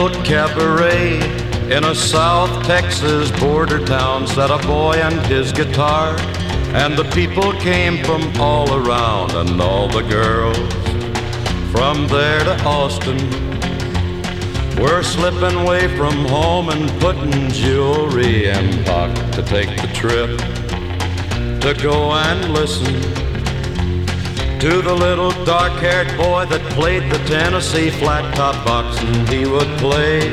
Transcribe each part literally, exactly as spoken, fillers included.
little cabaret in a South Texas border town sat a boy and his guitar, and the people came from all around, and all the girls from there to Austin were slipping away from home and putting jewelry in pocket to take the trip to go and listen to the little dark-haired boy that played the Tennessee flat-top box, and he would play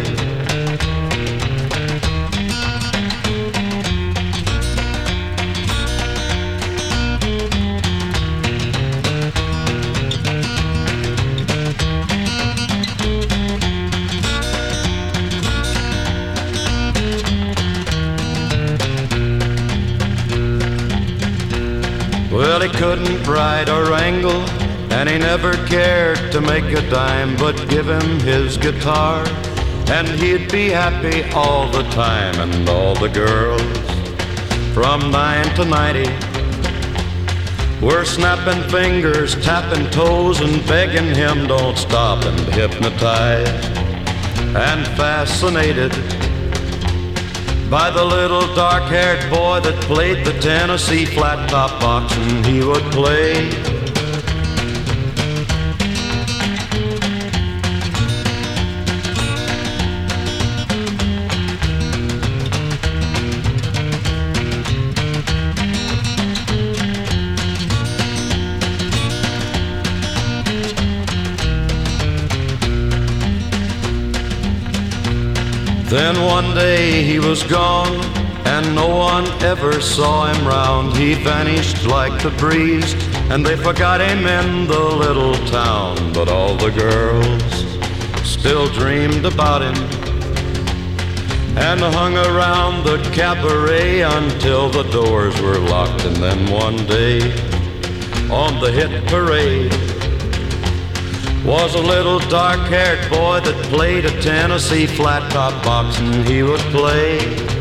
Well, he couldn't ride or wrangle, and he never cared to make a dime, but give him his guitar, and he'd be happy all the time. And all the girls from nine to ninety were snapping fingers, tapping toes, and begging him don't stop, and hypnotized and fascinated by the little dark-haired boy that played the Tennessee flat-top box, and he would play Then one day he was gone, and no one ever saw him round. He vanished like the breeze, and they forgot him in the little town. But all the girls still dreamed about him and hung around the cabaret until the doors were locked. And then one day on the hit parade was a little dark-haired boy that played a Tennessee flat-top box, and he would play